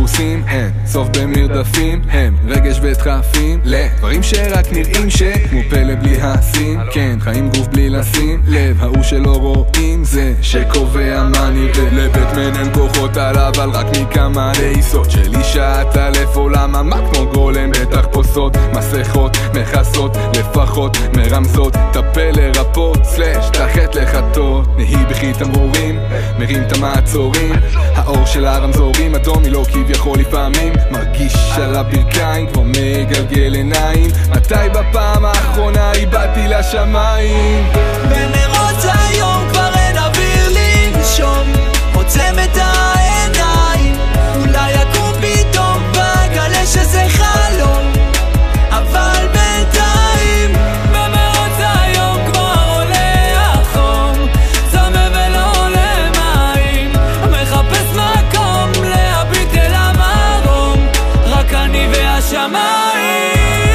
עמוסים, אין סוף במרדפים, הם רגש ודחפים לדברים שרק נראים שכמו פלא בלי הסים. כן, חיים גוף בלי לשים לב, ההוא שלא רואים זה שקובע מה נראה. לבטמן אין כוחות עליו, אבל רק מכמה לעיסות של אישה תלף עולם מה כמו גולם בתחפושות, מסכות מכסות לפחות מרמזות, טפל לרפות סלש תחת לחטות. נהי בכי תמרורים, מרים את המעצורים, האור של הרמזורים אדום היא לא כביכול לפעמים מרגיש על הברכיים כמו מגלגל עיניים. מתי בפעם האחרונה איבדתי לשמיים? במרוץ היום כבר אין אוויר לנשום, עוצם את העיניים, אולי יקום פתאום בגלה שזה חלום, אבל בינתיים במרוץ היום כבר עולה החום, צמא ולא עולה מים, מחפש מקום להביט אל המרום, רק אני והשמיים.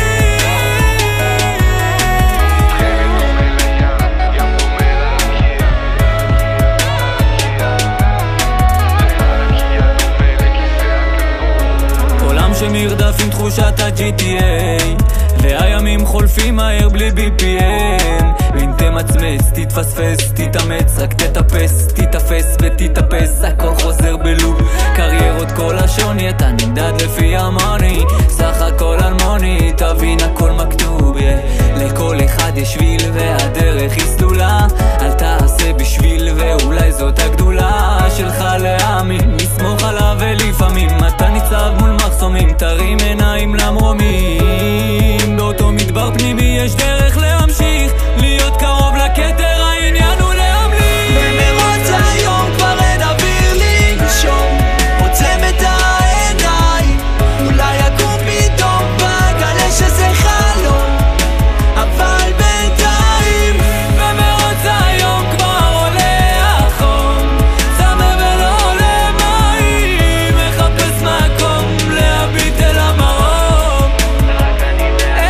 שמרדף עם תחושת ה-GTA והימים חולפים מהר בלי BPM, ואם תמצמץ, תתפספס, תתאמץ, רק תטפס, תתאפס ותתאפס, הכל חוזר בלופ. קריירות כל השוני, אתה נמדד לפי המוני, סך הכל אלמוני, תבין הכל מכתוב, לכל אחד יש שביל והדרך היא סלולה, אל תעשה בשביל ואולי זאת הגדולה שלך להאמין, לסמוך עליו ולפעמים אתה ניצב מול מחסומים, תרים עיניים למרומים, באותו מדבר פנימי יש דרך להמשיך להיות קרוב לכתר, העניין הוא להמליך. במרוץ היום כבר אין אוויר לנשום, עוצם את העיניים, אולי יקום פתאום בגלה שזה חלום, אבל בינתיים במרוץ היום כבר עולה החום, צמא ולא עולה מים, מחפש מקום להביט אל המרום, רק אני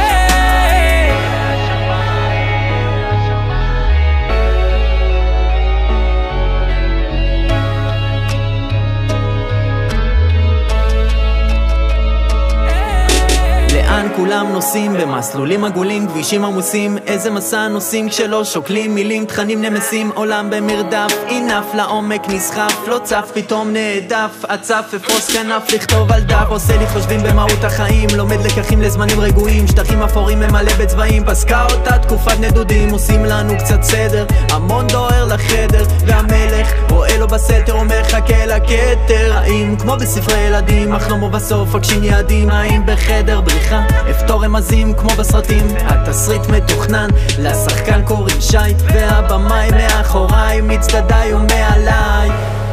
לאן כולם נוסעים במסלולים עגולים, כבישים עמוסים, איזה מסע נוסעים כשלא שוקלים מילים, תכנים נמסים, עולם במרדף, אינף לעומק נסחף, לא צף פתאום נעדף, עצף אפרוס כנף, לכתוב על דף, עושה לי חושבים במהות החיים, לומד לקחים לזמנים רגועים, שטחים אפורים ממלא בצבעים, פסקה אותה תקופת נדודים, עושים לנו קצת סדר, המון דוהר לחדר, והמלך רואה לו בסתר, אומר חכה לכתר, האם כמו בספרי ילדים, אך לא כמו בסוף, הגשים יעדים, האם בחדר בריחה, אפתור רמזים כמו בסרטים, התסריט מתוכנן, לשחקן קוראים שי, והבמאי מאחוריי, מצדדיי ומעליי.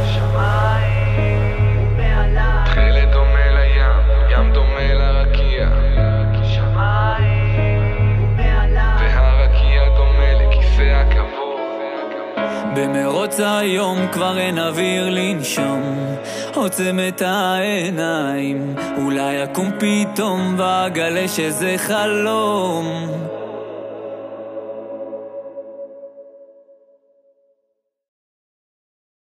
תכלת דומה לים, ים דומה לרקיע, והרקיע דומה לכיסא הכבוד. במרוץ היום כבר אין אוויר לנשום, עוצם את העיניים, אולי יקום פתאום בגלה שזה חלום.